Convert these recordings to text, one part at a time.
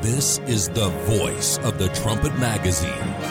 This is the voice of the Trumpet Magazine.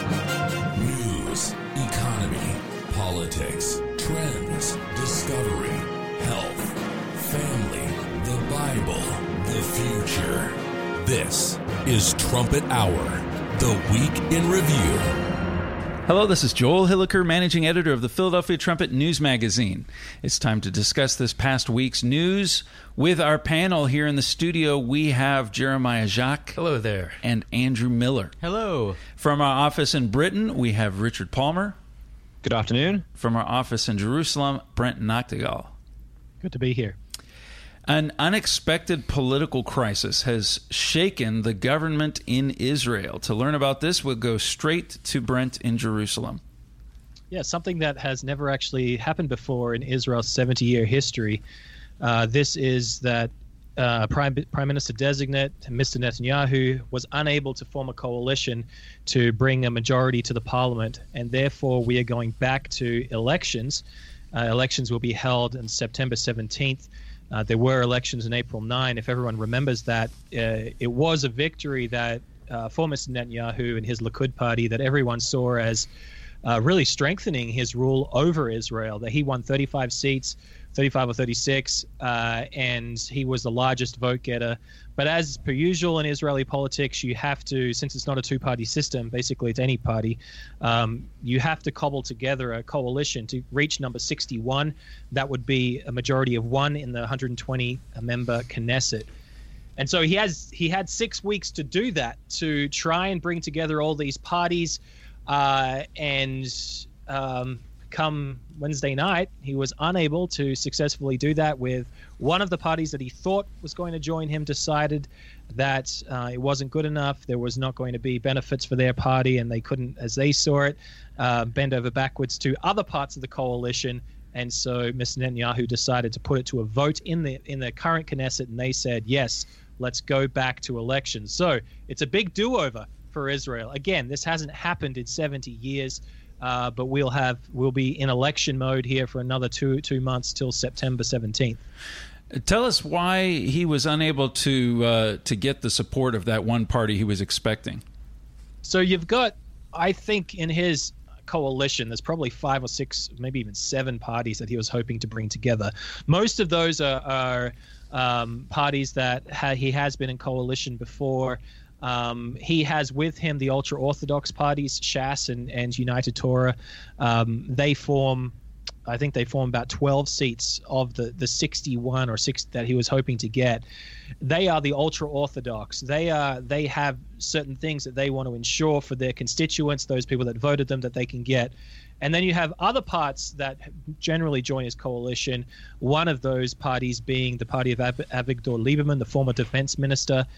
News, economy, politics, trends, discovery, health, family, the Bible, the future. This is Trumpet Hour, the Week in Review. Hello, this is Joel Hilliker, managing editor of the Philadelphia Trumpet News Magazine. It's time to discuss this past week's news with our panel. Here in the studio, we have Jeremiah Jacques. Hello there. And Andrew Miller. Hello. From our office in Britain, we have Richard Palmer. Good afternoon. From our office in Jerusalem, Brent Nachtigal. Good to be here. An unexpected political crisis has shaken the government in Israel. To learn about this, we'll go straight to Brent in Jerusalem. Yeah, something that has never actually happened before in Israel's 70-year history. This is that Prime Minister designate, Mr. Netanyahu, was unable to form a coalition to bring a majority to the parliament, and therefore we are going back to elections. Elections will be held on September 17th. There were elections on April 9. If everyone remembers that, it was a victory that for Mr. Netanyahu and his Likud party that everyone saw as really strengthening his rule over Israel, that he won 35 seats, 35 or 36, and he was the largest vote getter. But as per usual in Israeli politics, you have to, since it's not a two-party system, basically it's any party, you have to cobble together a coalition to reach number 61. That would be a majority of one in the 120-member Knesset. And so he had 6 weeks to do that, to try and bring together all these parties, and come Wednesday night, he was unable to successfully do that. With one of the parties that he thought was going to join him decided that it wasn't good enough. There was not going to be benefits for their party, and they couldn't, as they saw it, bend over backwards to other parts of the coalition. And so Mr. Netanyahu decided to put it to a vote in the current Knesset, and they said, yes, let's go back to elections. So it's a big do-over for Israel. Again, this hasn't happened in 70 years. But we'll be in election mode here for another two months till September 17th. Tell us why he was unable to get the support of that one party he was expecting. So you've got, I think, in his coalition, there's probably 5 or 6, maybe even 7 parties that he was hoping to bring together. Most of those are parties that he has been in coalition before. He has with him the ultra-Orthodox parties, Shas and United Torah. They form about 12 seats of the 61 or 6 that he was hoping to get. They are the ultra-Orthodox. They have certain things that they want to ensure for their constituents, those people that voted them, that they can get. And then you have other parts that generally join his coalition, one of those parties being the party of Avigdor Lieberman, the former defense minister.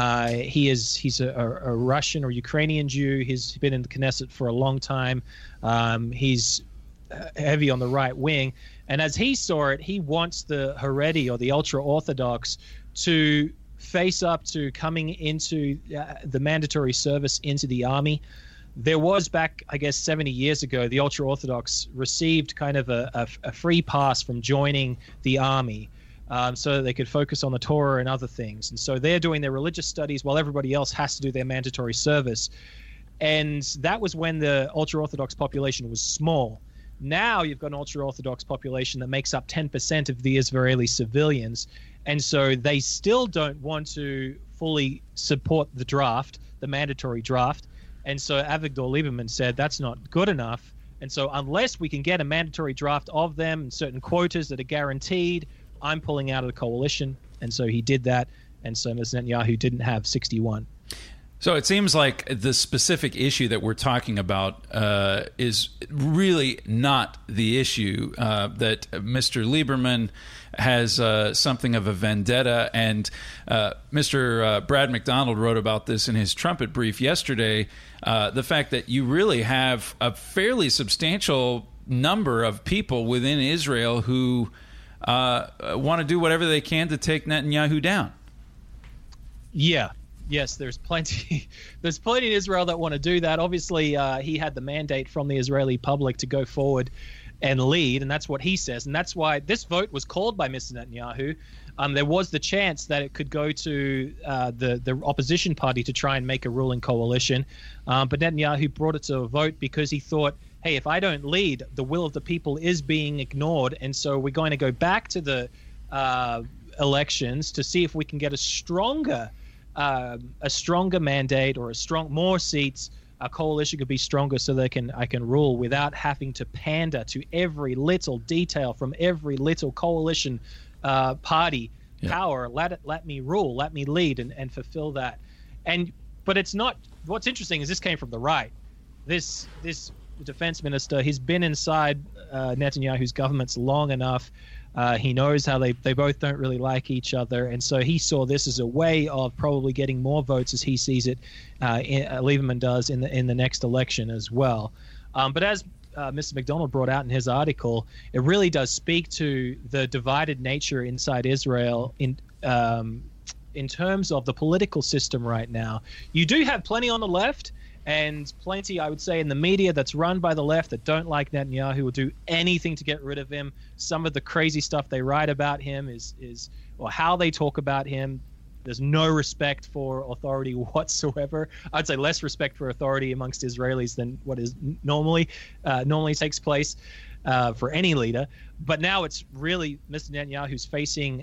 He's a Russian or Ukrainian Jew. He's been in the Knesset for a long time. He's heavy on the right wing. And as he saw it, he wants the Haredi or the ultra-Orthodox to face up to coming into the mandatory service into the army. There was back, I guess, 70 years ago, the ultra-Orthodox received kind of a free pass from joining the army so that they could focus on the Torah and other things. And so they're doing their religious studies while everybody else has to do their mandatory service. And that was when the ultra-Orthodox population was small. Now you've got an ultra-Orthodox population that makes up 10% of the Israeli civilians. And so they still don't want to fully support the draft, the mandatory draft. And so Avigdor Lieberman said that's not good enough. And so unless we can get a mandatory draft of them and certain quotas that are guaranteed, I'm pulling out of the coalition. And so he did that. And so Mr. Netanyahu didn't have 61. So it seems like the specific issue that we're talking about is really not the issue, that Mr. Lieberman has something of a vendetta. And Mr. Brad McDonald wrote about this in his trumpet brief yesterday, the fact that you really have a fairly substantial number of people within Israel who want to do whatever they can to take Netanyahu down. Yeah. Yes, there's plenty. There's plenty in Israel that want to do that. Obviously, he had the mandate from the Israeli public to go forward and lead, and that's what he says, and that's why this vote was called by Mr. Netanyahu. There was the chance that it could go to the opposition party to try and make a ruling coalition, but Netanyahu brought it to a vote because he thought, hey, if I don't lead, the will of the people is being ignored, and so we're going to go back to the elections to see if we can get a stronger mandate or more seats. A coalition could be stronger so I can rule without having to pander to every little detail from every little coalition party power. Let me rule, let me lead and fulfill that. But it's not. What's interesting is this came from the right. This defense minister, he's been inside Netanyahu's governments long enough. He knows how they both don't really like each other, and so he saw this as a way of probably getting more votes as he sees it. Lieberman does in the next election as well. But as Mr. McDonald brought out in his article, it really does speak to the divided nature inside Israel in terms of the political system right now. You do have plenty on the left, and plenty, I would say, in the media that's run by the left that don't like Netanyahu, will do anything to get rid of him. Some of the crazy stuff they write about him or how they talk about him. There's no respect for authority whatsoever. I'd say less respect for authority amongst Israelis than what is normally takes place for any leader. But now it's really Mr. Netanyahu who's facing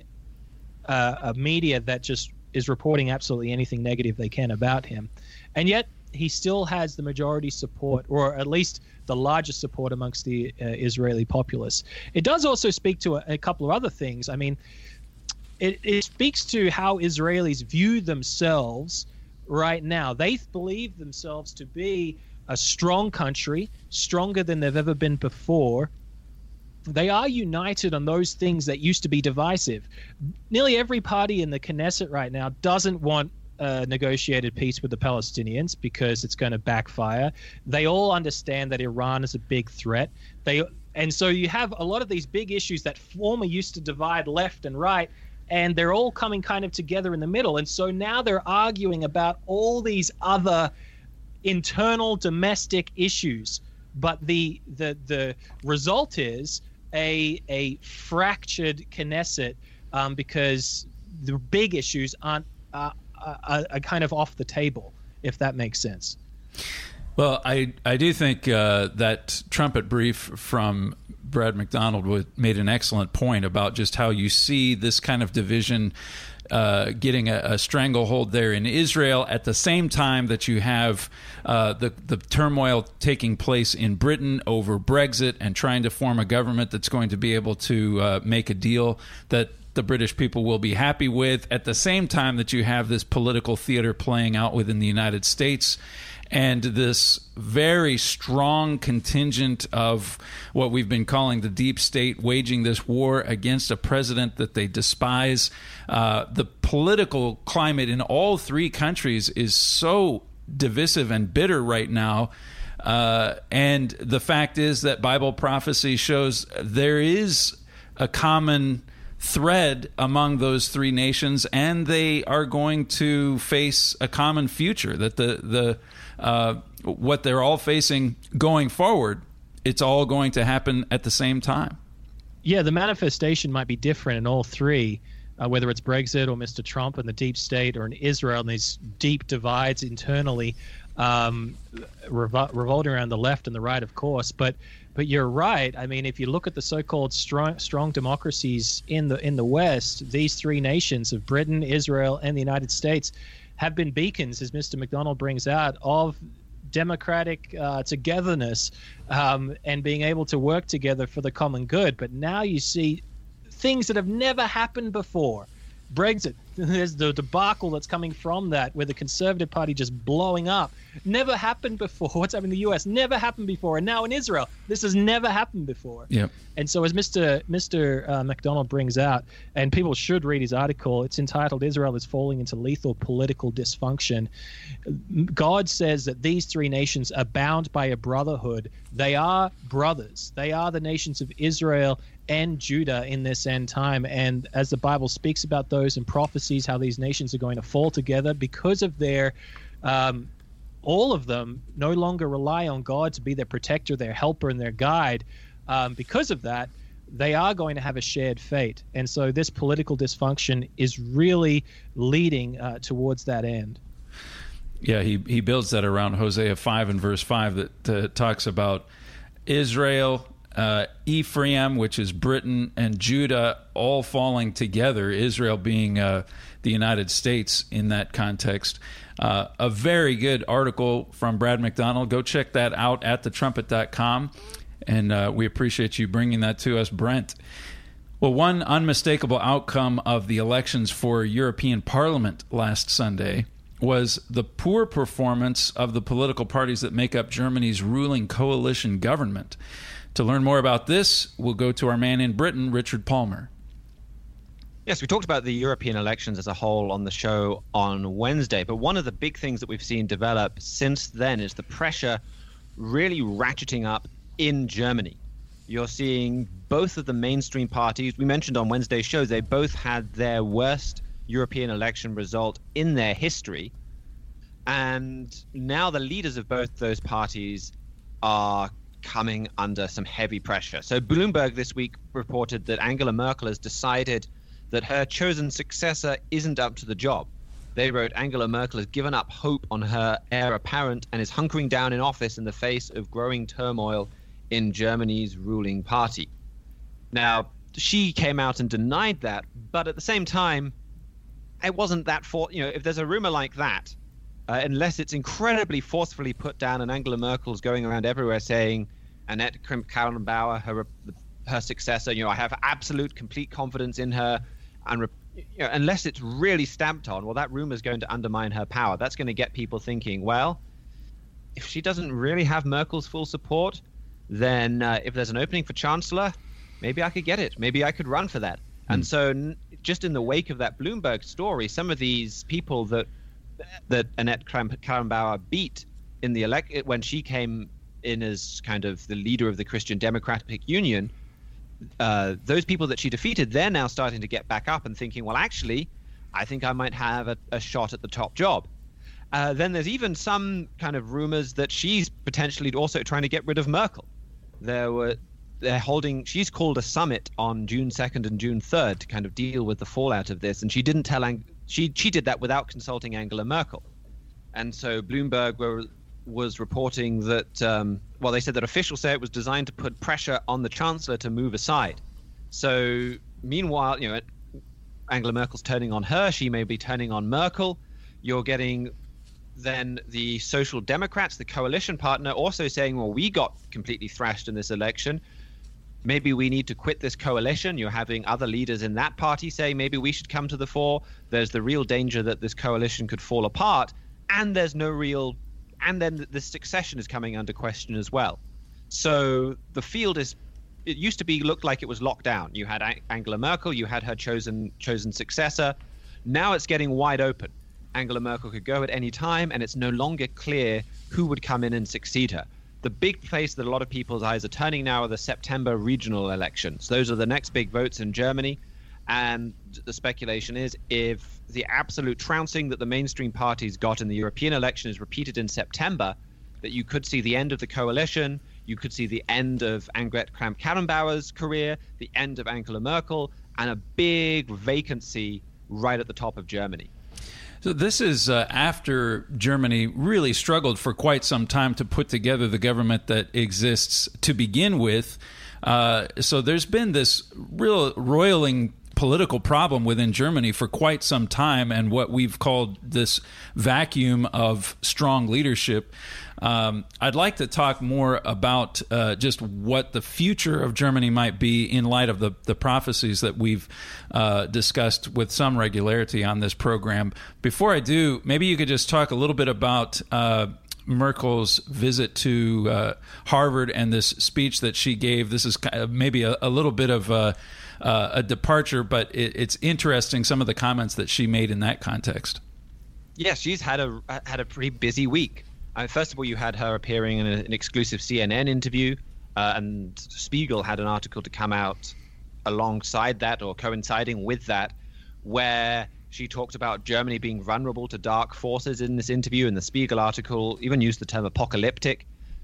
a media that just is reporting absolutely anything negative they can about him. And yet he still has the majority support, or at least the largest support amongst the Israeli populace. It does also speak to a couple of other things. I mean, it speaks to how Israelis view themselves right now. They believe themselves to be a strong country, stronger than they've ever been before. They are united on those things that used to be divisive. Nearly every party in the Knesset right now doesn't want a negotiated peace with the Palestinians because it's going to backfire. They all understand that Iran is a big threat. And so you have a lot of these big issues that formerly used to divide left and right, and they're all coming kind of together in the middle. And so now they're arguing about all these other internal domestic issues. But the result is a fractured Knesset because the big issues aren't are kind of off the table, if that makes sense. Well, I do think that trumpet brief from Brad McDonald made an excellent point about just how you see this kind of division getting a stranglehold there in Israel at the same time that you have the turmoil taking place in Britain over Brexit and trying to form a government that's going to be able to make a deal that the British people will be happy with, at the same time that you have this political theater playing out within the United States and this very strong contingent of what we've been calling the deep state waging this war against a president that they despise. The political climate in all three countries is so divisive and bitter right now. And the fact is that Bible prophecy shows there is a common thread among those three nations, and they are going to face a common future. That what they're all facing going forward, it's all going to happen at the same time. Yeah, the manifestation might be different in all three, whether it's Brexit or Mr. Trump and the deep state, or in Israel and these deep divides internally, revolting around the left and the right, of course. But you're right. I mean, if you look at the so-called strong democracies in the West, these three nations of Britain, Israel, and the United States have been beacons, as Mr. McDonald brings out, of democratic togetherness and being able to work together for the common good. But now you see things that have never happened before. Brexit, there's the debacle that's coming from that, where the Conservative Party just blowing up. Never happened before. What's happened in the U.S. never happened before. And now in Israel, this has never happened before. Yep. And so as Mr. McDonald brings out, and people should read his article, it's entitled "Israel is Falling into Lethal Political Dysfunction." God says that these three nations are bound by a brotherhood. They are brothers. They are the nations of Israel and Judah in this end time. And as the Bible speaks about those and prophecies how these nations are going to fall together because of their all of them no longer rely on God to be their protector, their helper, and their guide. because of that, they are going to have a shared fate. And so this political dysfunction is really leading towards that end. Yeah, he builds that around Hosea 5 and verse 5 that talks about Israel, Ephraim, which is Britain, and Judah all falling together, Israel being the United States in that context. A very good article from Brad McDonald. Go check that out at thetrumpet.com. And we appreciate you bringing that to us, Brent. Well, one unmistakable outcome of the elections for European Parliament last Sunday was the poor performance of the political parties that make up Germany's ruling coalition government. To learn more about this, we'll go to our man in Britain, Richard Palmer. Yes, we talked about the European elections as a whole on the show on Wednesday, but one of the big things that we've seen develop since then is the pressure really ratcheting up in Germany. You're seeing both of the mainstream parties. We mentioned on Wednesday's show, they both had their worst European election result in their history. And now the leaders of both those parties are coming under some heavy pressure. So Bloomberg this week reported that Angela Merkel has decided that her chosen successor isn't up to the job. They wrote, Angela Merkel has given up hope on her heir apparent and is hunkering down in office in the face of growing turmoil in Germany's ruling party. Now, she came out and denied that, but at the same time, it wasn't that if there's a rumor like that, unless it's incredibly forcefully put down, and Angela Merkel's going around everywhere saying Annette Kramp-Karrenbauer, her successor, I have absolute, complete confidence in her, and unless it's really stamped on, well, that rumor is going to undermine her power. That's going to get people thinking, well, if she doesn't really have Merkel's full support, then if there's an opening for chancellor, maybe I could get it. Maybe I could run for that. And so just in the wake of that Bloomberg story, some of these people that Annette Kramp-Karrenbauer beat in the when she came in as kind of the leader of the Christian Democratic Union, those people that she defeated, they're now starting to get back up and thinking, well, actually, I think I might have a shot at the top job. Then there's even some kind of rumors that she's potentially also trying to get rid of Merkel. She's called a summit on June 2nd and June 3rd to kind of deal with the fallout of this, and she didn't tell she did that without consulting Angela Merkel. And so Bloomberg was reporting that they said that officials say it was designed to put pressure on the chancellor to move aside. So meanwhile, Angela Merkel's turning on her, she may be turning on Merkel. You're getting then the Social Democrats, the coalition partner, also saying, well, we got completely thrashed in this election. Maybe we need to quit this coalition. You're having other leaders in that party say maybe we should come to the fore. There's the real danger that this coalition could fall apart, and there's no real, and then the succession is coming under question as well. So the field it used to looked like it was locked down. You had Angela Merkel, you had her chosen successor. Now it's getting wide open. Angela Merkel could go at any time, and it's no longer clear who would come in and succeed her. The big place that a lot of people's eyes are turning now are the September regional elections. Those are the next big votes in Germany. And the speculation is if the absolute trouncing that the mainstream parties got in the European election is repeated in September, that you could see the end of the coalition, you could see the end of Annegret Kramp-Karrenbauer's career, the end of Angela Merkel, and a big vacancy right at the top of Germany. So this is after Germany really struggled for quite some time to put together the government that exists to begin with. So there's been this real roiling political problem within Germany for quite some time, and what we've called this vacuum of strong leadership. I'd like to talk more about just what the future of Germany might be in light of the prophecies that we've discussed with some regularity on this program. Before I do, maybe you could just talk a little bit about Merkel's visit to Harvard and this speech that she gave. This is maybe a little bit of a departure, but it's interesting, some of the comments that she made in that context. Yes, she's had a pretty busy week. First of all, you had her appearing in an exclusive CNN interview, and Spiegel had an article to come out alongside that or coinciding with that, where she talked about Germany being vulnerable to dark forces in this interview. And the Spiegel article even used the term apocalyptic.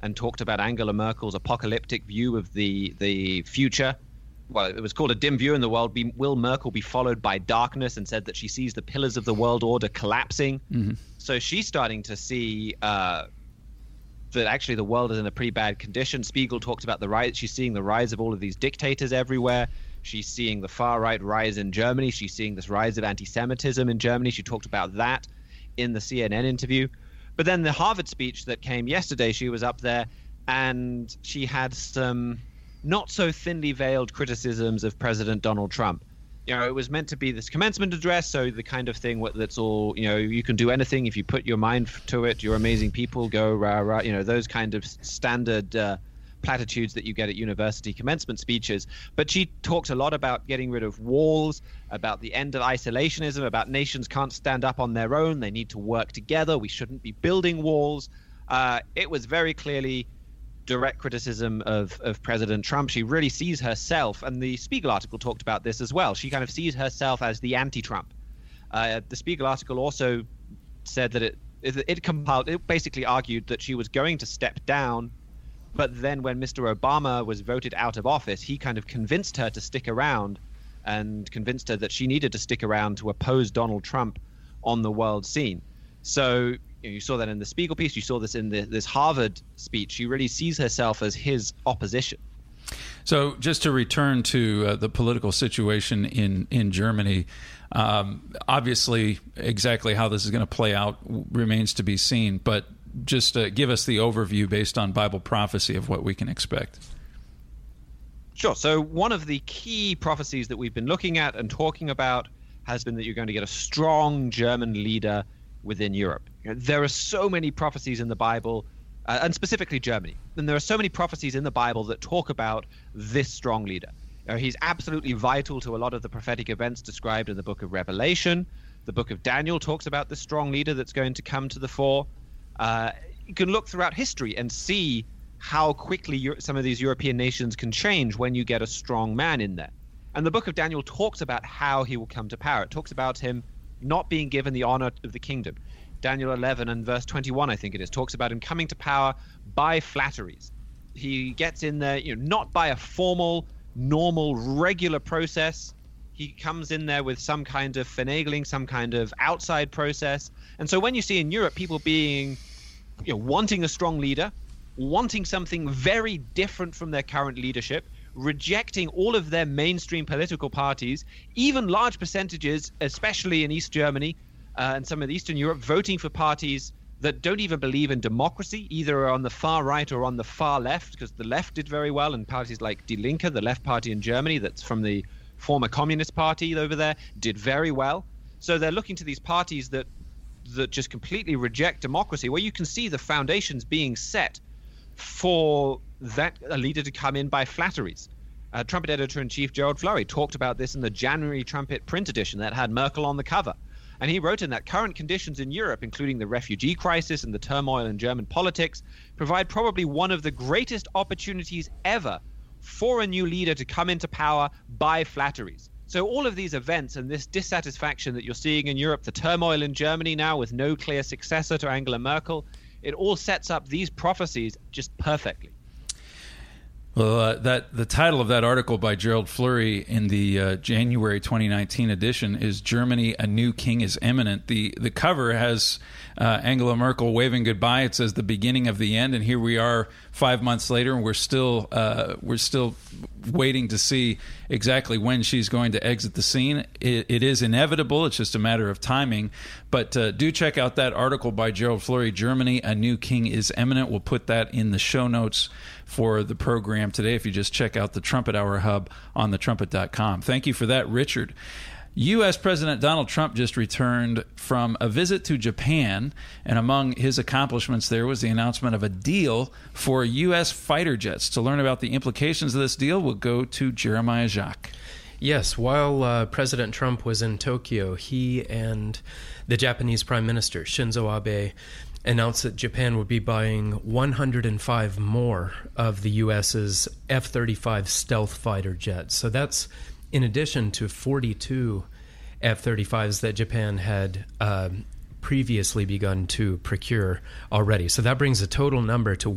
and talked about Angela Merkel's apocalyptic view of the future. Well, it was called a dim view in the world. Will Merkel be followed by darkness? And said that she sees the pillars of the world order collapsing. Mm-hmm. So she's starting to see that actually the world is in a pretty bad condition. Spiegel talked about the rise. She's seeing the rise of all of these dictators everywhere. She's seeing the far right rise in Germany. She's seeing this rise of anti-Semitism in Germany. She talked about that in the CNN interview. But then the Harvard speech that came yesterday, she was up there and she had some not so thinly veiled criticisms of President Donald Trump. You know, it was meant to be this commencement address, so the kind of thing that's all, you know, you can do anything if you put your mind to it. You're amazing people, go rah rah. You know, those kind of standard platitudes that you get at university commencement speeches. But she talked a lot about getting rid of walls, about the end of isolationism, about nations can't stand up on their own. They need to work together. We shouldn't be building walls. It was very clearly direct criticism of President Trump. She really sees herself, and the Spiegel article talked about this as well. She kind of sees herself as the anti-Trump. The Spiegel article also said that it basically argued that she was going to step down, but then when Mr. Obama was voted out of office, he kind of convinced her to stick around and convinced her that she needed to stick around to oppose Donald Trump on the world scene. So you saw that in the Spiegel piece. You saw this in this Harvard speech. She really sees herself as his opposition. So just to return to the political situation in Germany, obviously exactly how this is going to play out remains to be seen. But just give us the overview based on Bible prophecy of what we can expect. Sure. So one of the key prophecies that we've been looking at and talking about has been that you're going to get a strong German leader within Europe. There are so many prophecies in the Bible, and specifically Germany. And there are so many prophecies in the Bible that talk about this strong leader. He's absolutely vital to a lot of the prophetic events described in the book of Revelation. The book of Daniel talks about the strong leader that's going to come to the fore. You can look throughout history and see how quickly some of these European nations can change when you get a strong man in there. And the book of Daniel talks about how he will come to power. It talks about him not being given the honor of the kingdom. Daniel 11 and verse 21, I think it is, talks about him coming to power by flatteries. He gets in there, not by a formal, normal, regular process. He comes in there with some kind of finagling, some kind of outside process. And so when you see in Europe people being, wanting a strong leader, wanting something very different from their current leadership, rejecting all of their mainstream political parties, even large percentages, especially in East Germany and some of Eastern Europe, voting for parties that don't even believe in democracy, either on the far right or on the far left, because the left did very well, and parties like Die Linke, the left party in Germany that's from the former Communist Party over there, did very well. So they're looking to these parties that just completely reject democracy, where you can see the foundations being set for that a leader to come in by flatteries. Trumpet editor-in-chief Gerald Flurry talked about this in the January Trumpet print edition that had Merkel on the cover. And he wrote in that current conditions in Europe, including the refugee crisis and the turmoil in German politics, provide probably one of the greatest opportunities ever for a new leader to come into power by flatteries. So all of these events and this dissatisfaction that you're seeing in Europe, the turmoil in Germany now with no clear successor to Angela Merkel, it all sets up these prophecies just perfectly. Well, the title of that article by Gerald Flurry in the January 2019 edition is "Germany: A New King is Imminent." The cover has Angela Merkel waving goodbye. It says the beginning of the end, and here we are 5 months later, and we're still waiting to see exactly when she's going to exit the scene. It is inevitable. It's just a matter of timing. But do check out that article by Gerald Flurry, "Germany: A New King is Imminent." We'll put that in the show notes for the program today if you just check out the Trumpet Hour Hub on thetrumpet.com. Thank you for that, Richard. U.S. President Donald Trump just returned from a visit to Japan, and among his accomplishments there was the announcement of a deal for U.S. fighter jets. To learn about the implications of this deal, we'll go to Jeremiah Jacques. Yes, while President Trump was in Tokyo, he and the Japanese Prime Minister, Shinzo Abe, announced that Japan would be buying 105 more of the U.S.'s F-35 stealth fighter jets. So that's in addition to 42 F-35s that Japan had previously begun to procure already. So that brings the total number to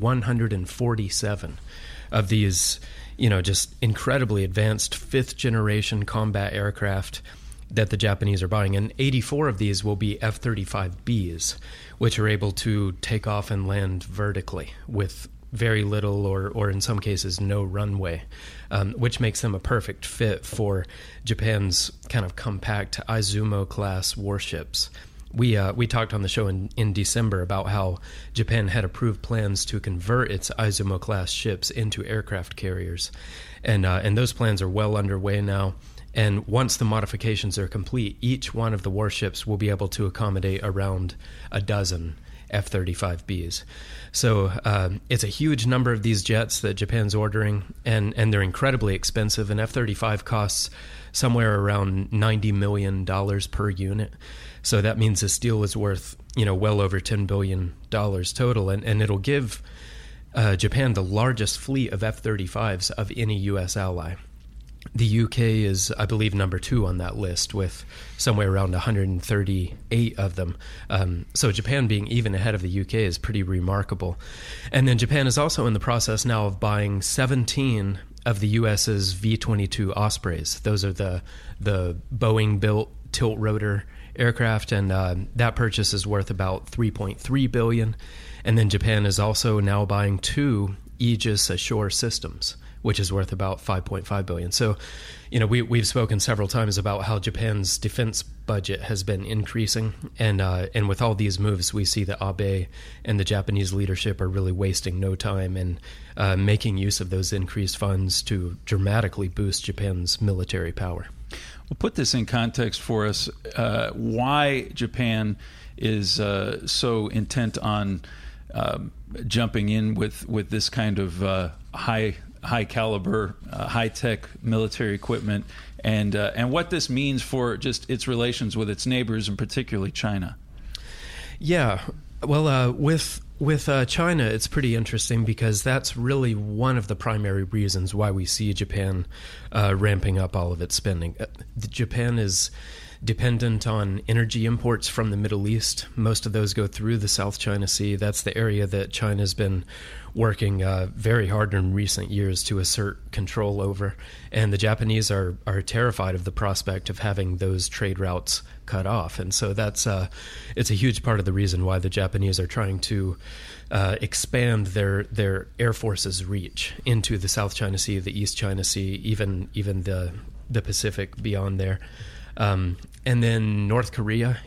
147 of these, just incredibly advanced 5th-generation combat aircraft that the Japanese are buying. And 84 of these will be F-35Bs, which are able to take off and land vertically with very little or in some cases no runway, which makes them a perfect fit for Japan's kind of compact Izumo-class warships. We talked on the show in December about how Japan had approved plans to convert its Izumo-class ships into aircraft carriers, and those plans are well underway now. And once the modifications are complete, each one of the warships will be able to accommodate around a dozen F-35Bs. So it's a huge number of these jets that Japan's ordering, and they're incredibly expensive. An F-35 costs somewhere around $90 million per unit. So that means this deal is worth, well over $10 billion total, and it'll give Japan the largest fleet of F-35s of any U.S. ally. The UK is, I believe, number 2 on that list with somewhere around 138 of them. So Japan being even ahead of the UK is pretty remarkable. And then Japan is also in the process now of buying 17 of the US's V-22 Ospreys. Those are the Boeing-built tilt-rotor aircraft, and that purchase is worth about $3.3 billion. And then Japan is also now buying 2 Aegis Ashore systems, which is worth about $5.5 billion. So, we've spoken several times about how Japan's defense budget has been increasing, and with all these moves, we see that Abe and the Japanese leadership are really wasting no time in making use of those increased funds to dramatically boost Japan's military power. Well, put this in context for us. Why Japan is so intent on jumping in with this kind of high caliber, high tech military equipment, and what this means for just its relations with its neighbors, and particularly China. Yeah, well, with China, it's pretty interesting because that's really one of the primary reasons why we see Japan ramping up all of its spending. Japan is dependent on energy imports from the Middle East. Most of those go through the South China Sea. That's the area that China's been working very hard in recent years to assert control over. And the Japanese are terrified of the prospect of having those trade routes cut off. And so it's a huge part of the reason why the Japanese are trying to expand their Air Force's reach into the South China Sea, the East China Sea, even the Pacific beyond there. And then North Korea,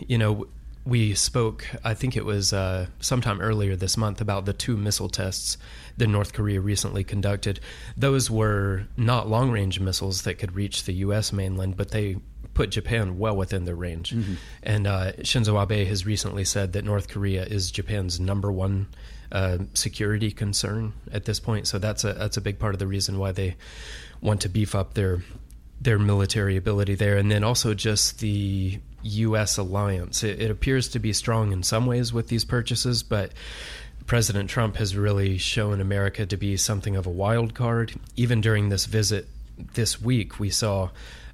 we spoke, I think it was sometime earlier this month, about the 2 missile tests that North Korea recently conducted. Those were not long-range missiles that could reach the U.S. mainland, but they put Japan well within their range. Mm-hmm. And Shinzo Abe has recently said that North Korea is Japan's number 1 security concern at this point. So that's a big part of the reason why they want to beef up their military ability there. And then also just the U.S. alliance. It appears to be strong in some ways with these purchases, but President Trump has really shown America to be something of a wild card. Even during this visit this week, we saw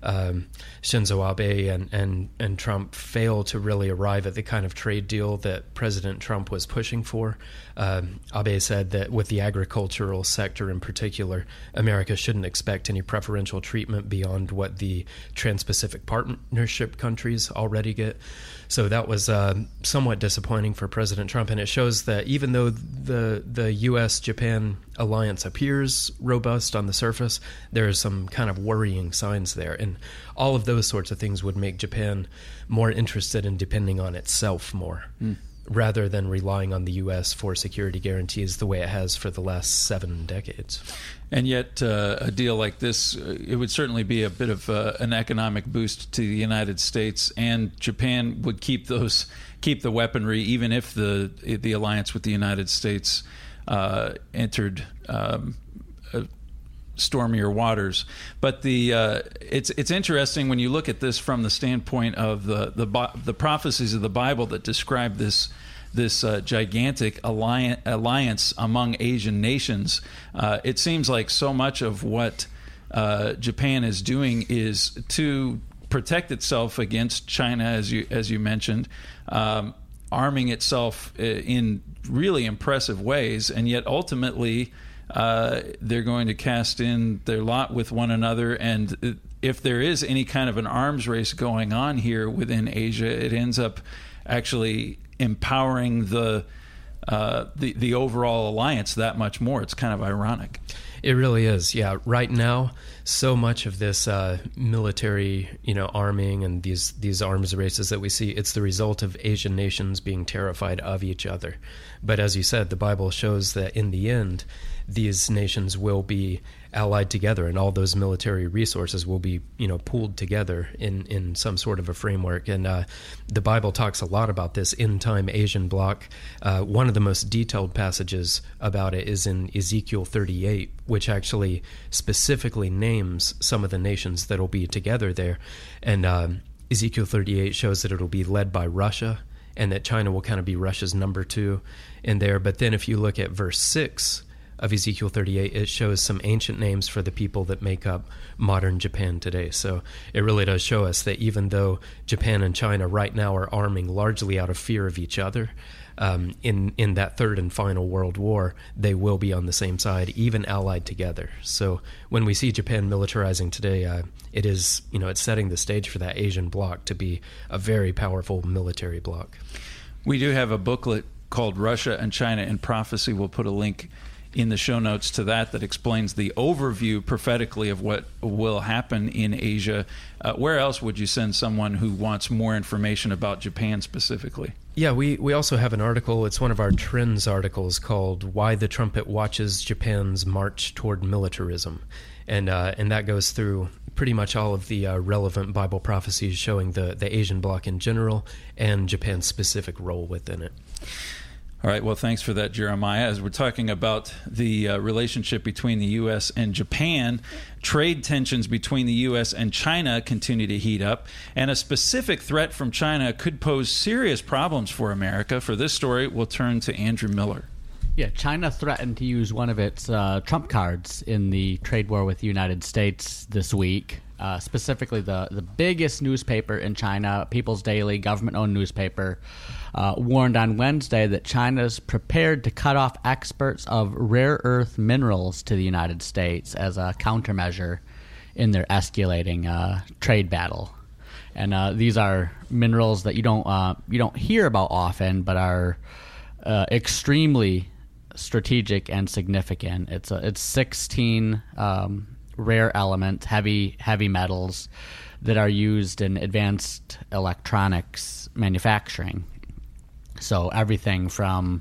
Shinzo Abe and Trump fail to really arrive at the kind of trade deal that President Trump was pushing for. Abe said that with the agricultural sector in particular, America shouldn't expect any preferential treatment beyond what the Trans-Pacific Partnership countries already get. So that was somewhat disappointing for President Trump, and it shows that even though the U.S.-Japan alliance appears robust on the surface, there are some kind of worrying signs there. And all of those sorts of things would make Japan more interested in depending on itself more, rather than relying on the U.S. for security guarantees the way it has for the last 7 decades. And yet a deal like this, it would certainly be a bit of an economic boost to the United States, and Japan would keep the weaponry even if the alliance with the United States entered stormier waters. But it's interesting when you look at this from the standpoint of the prophecies of the Bible that describe this gigantic alliance among Asian nations. It seems like so much of what Japan is doing is to protect itself against China, as you mentioned, arming itself in really impressive ways, and yet ultimately they're going to cast in their lot with one another. And if there is any kind of an arms race going on here within Asia, it ends up actually empowering the overall alliance that much more. It's kind of ironic. It really is. Yeah. Right now, so much of this military, arming and these arms races that we see, it's the result of Asian nations being terrified of each other. But as you said, the Bible shows that in the end, these nations will be allied together, and all those military resources will be, pooled together in some sort of a framework. And the Bible talks a lot about this end-time Asian bloc. One of the most detailed passages about it is in Ezekiel 38, which actually specifically names some of the nations that will be together there. And Ezekiel 38 shows that it'll be led by Russia, and that China will kind of be Russia's number 2 in there. But then if you look at verse 6 of Ezekiel 38, it shows some ancient names for the people that make up modern Japan today. So it really does show us that even though Japan and China right now are arming largely out of fear of each other, in that third and final world war, they will be on the same side, even allied together. So when we see Japan militarizing today, it is, it's setting the stage for that Asian bloc to be a very powerful military bloc. We do have a booklet called Russia and China in Prophecy. We'll put a link in the show notes to that explains the overview prophetically of what will happen in Asia. Where else would you send someone who wants more information about Japan specifically? Yeah, we also have an article. It's one of our trends articles called Why the Trumpet Watches Japan's March Toward Militarism. And that goes through pretty much all of the relevant Bible prophecies showing the Asian bloc in general and Japan's specific role within it. All right, well, thanks for that, Jeremiah. As we're talking about the relationship between the U.S. and Japan, trade tensions between the U.S. and China continue to heat up, and a specific threat from China could pose serious problems for America. For this story, we'll turn to Andrew Miller. Yeah, China threatened to use one of its trump cards in the trade war with the United States this week. Specifically, the biggest newspaper in China, People's Daily, government-owned newspaper, warned on Wednesday that China's prepared to cut off exports of rare earth minerals to the United States as a countermeasure in their escalating trade battle. And these are minerals that you don't hear about often, but are extremely strategic and significant. It's 16 rare elements, heavy metals that are used in advanced electronics manufacturing. So everything from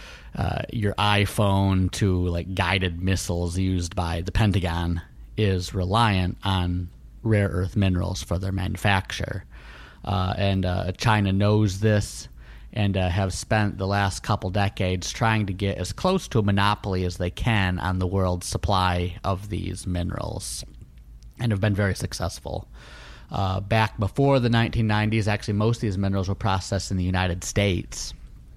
your iPhone to like guided missiles used by the Pentagon is reliant on rare earth minerals for their manufacture. And China knows this and have spent the last couple decades trying to get as close to a monopoly as they can on the world's supply of these minerals, and have been very successful. Back before the 1990s, actually most of these minerals were processed in the United States,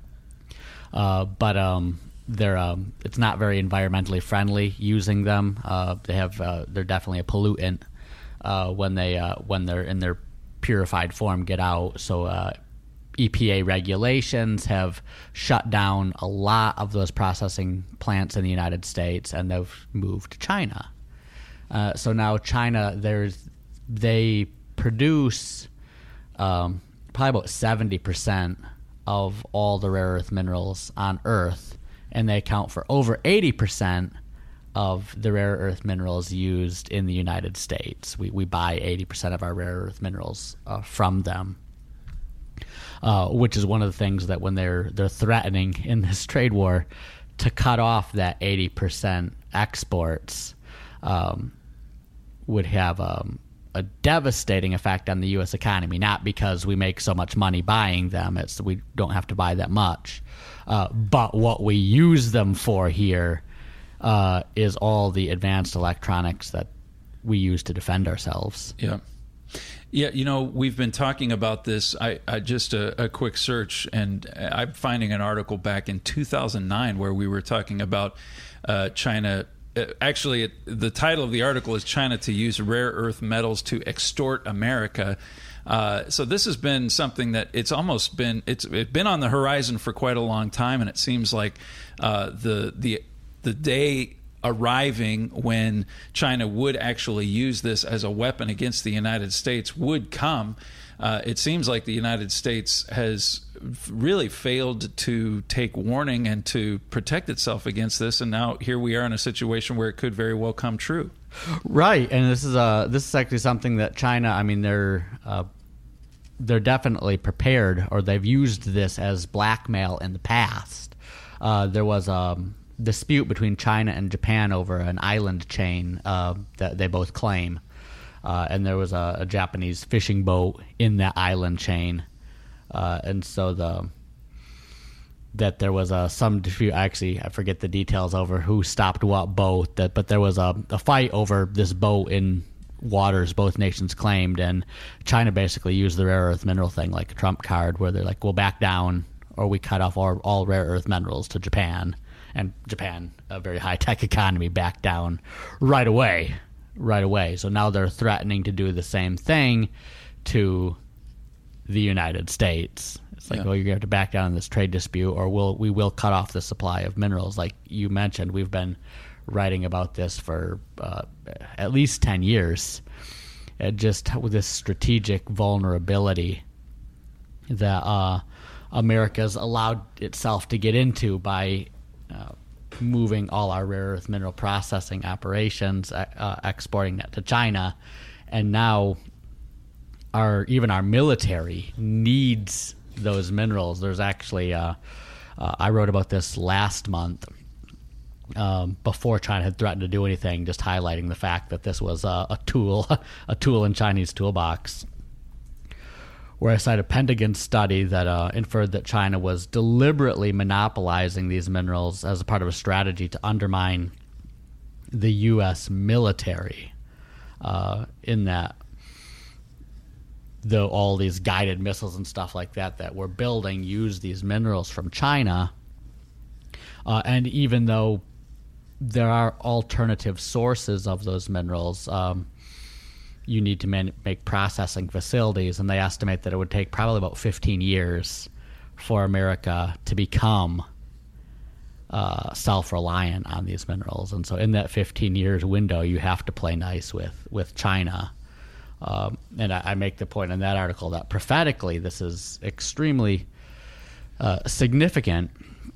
but it's not very environmentally friendly using them. They're definitely a pollutant when they're in their purified form get out. So EPA regulations have shut down a lot of those processing plants in the United States, and they've moved to China. So now China, they produce probably about 70% of all the rare earth minerals on Earth, and they account for over 80% of the rare earth minerals used in the United States. We buy 80% of our rare earth minerals from them. Which is one of the things that when they're threatening in this trade war to cut off that 80% exports would have a devastating effect on the U.S. economy. Not because we make so much money buying them; we don't have to buy that much. But what we use them for here is all the advanced electronics that we use to defend ourselves. Yeah. Yeah, we've been talking about this. I just a quick search, and I'm finding an article back in 2009 where we were talking about China. Actually, the title of the article is "China to Use Rare Earth Metals to Extort America." So this has been something that it's been on the horizon for quite a long time, and it seems like the day arriving when China would actually use this as a weapon against the United States would come. It seems like the United States has really failed to take warning and to protect itself against this, and now here we are in a situation where it could very well come true. Right, and this is actually something that China, I mean, they're definitely prepared, or they've used this as blackmail in the past. There was a dispute between China and Japan over an island chain that they both claim. And there was a Japanese fishing boat in that island chain. And so that there was some dispute. Actually, I forget the details over who stopped what boat, but there was a fight over this boat in waters both nations claimed, and China basically used the rare earth mineral thing like a trump card, where they're like, we'll back down or we cut off all rare earth minerals to Japan. And Japan, a very high-tech economy, backed down right away. So now they're threatening to do the same thing to the United States. It's like, well, you're going to have to back down in this trade dispute, or we will cut off the supply of minerals. Like you mentioned, we've been writing about this for at least 10 years. Just with this strategic vulnerability that America's allowed itself to get into by moving all our rare earth mineral processing operations, exporting that to China, and now even our military needs those minerals. There's actually I wrote about this last month before China had threatened to do anything, just highlighting the fact that this was a tool in Chinese toolbox, where I cite a Pentagon study that inferred that China was deliberately monopolizing these minerals as a part of a strategy to undermine the U.S. military, in that though all these guided missiles and stuff like that we're building use these minerals from China, and even though there are alternative sources of those minerals, you need to make processing facilities, and they estimate that it would take probably about 15 years for America to become self-reliant on these minerals. And so in that 15 years window, you have to play nice with China. And I make the point in that article that prophetically this is extremely significant,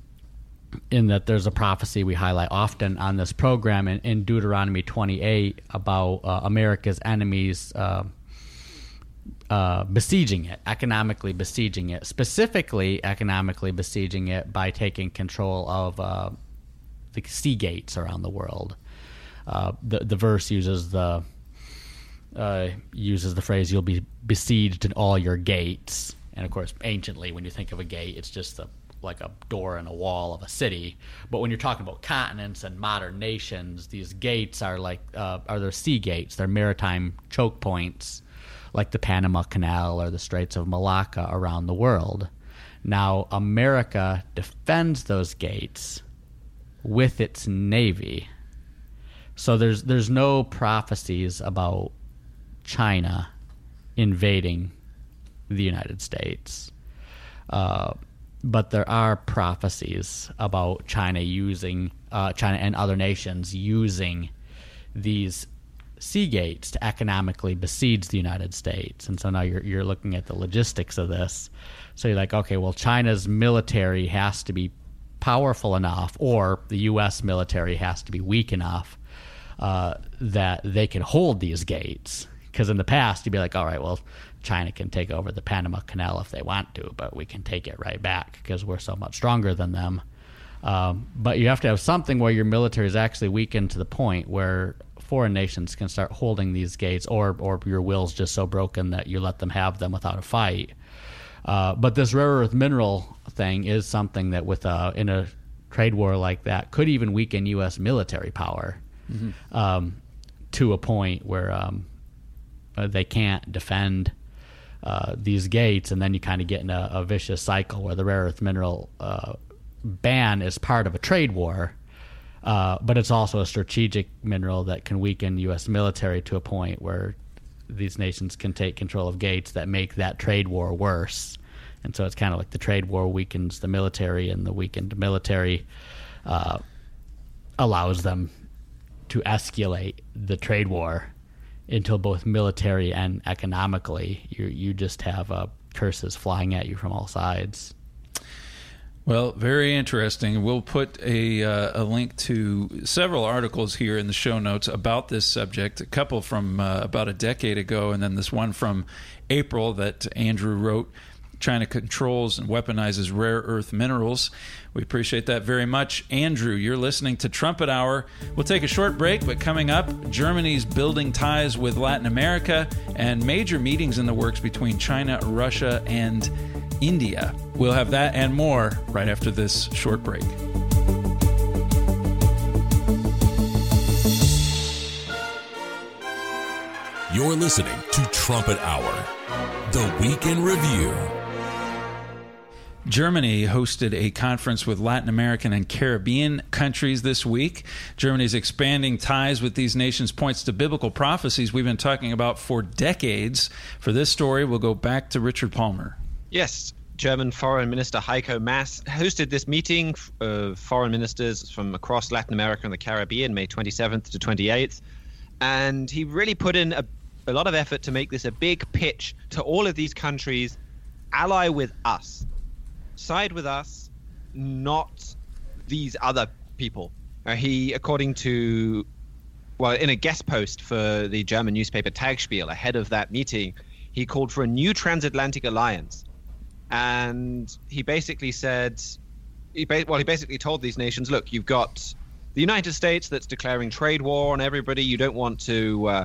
in that there's a prophecy we highlight often on this program in Deuteronomy 28 about America's enemies besieging it, economically besieging it, specifically economically besieging it by taking control of the sea gates around the world. The verse uses the phrase, "You'll be besieged in all your gates." And of course, anciently, when you think of a gate, it's just like a door and a wall of a city. But when you're talking about continents and modern nations, these gates are their sea gates. They're maritime choke points, like the Panama Canal or the Straits of Malacca around the world. Now, America defends those gates with its navy. So there's no prophecies about China invading the United States. But there are prophecies about China and other nations using these sea gates to economically besiege the United States. And so now you're looking at the logistics of this. So you're like, okay, well, China's military has to be powerful enough, or the U.S. military has to be weak enough that they can hold these gates. Because in the past, you'd be like, all right, well, China can take over the Panama Canal if they want to, but we can take it right back because we're so much stronger than them. But you have to have something where your military is actually weakened to the point where foreign nations can start holding these gates, or your will's just so broken that you let them have them without a fight. But this rare earth mineral thing is something that in a trade war like that could even weaken U.S. military power to a point where they can't defend these gates, and then you kind of get in a vicious cycle where the rare earth mineral ban is part of a trade war, but it's also a strategic mineral that can weaken U.S. military to a point where these nations can take control of gates that make that trade war worse. And so it's kind of like the trade war weakens the military, and the weakened military allows them to escalate the trade war until both military and economically you just have curses flying at you from all sides. Well, very interesting. We'll put a link to several articles here in the show notes about this subject, a couple from about a decade ago, and then this one from April that Andrew wrote. China controls and weaponizes rare earth minerals. We appreciate that very much. Andrew, you're listening to Trumpet Hour. We'll take a short break, but coming up, Germany's building ties with Latin America and major meetings in the works between China, Russia, and India. We'll have that and more right after this short break. You're listening to Trumpet Hour, the Week in Review. Germany hosted a conference with Latin American and Caribbean countries this week. Germany's expanding ties with these nations points to biblical prophecies we've been talking about for decades. For this story, we'll go back to Richard Palmer. Yes, German Foreign Minister Heiko Maas hosted this meeting of foreign ministers from across Latin America and the Caribbean, May 27th to 28th. And he really put in a lot of effort to make this a big pitch to all of these countries: ally with us. Side with us, not these other people. He, according to, in a guest post for the German newspaper Tagesspiegel ahead of that meeting, he called for a new transatlantic alliance. And he basically said, he basically told these nations, look, you've got the United States that's declaring trade war on everybody. You don't want to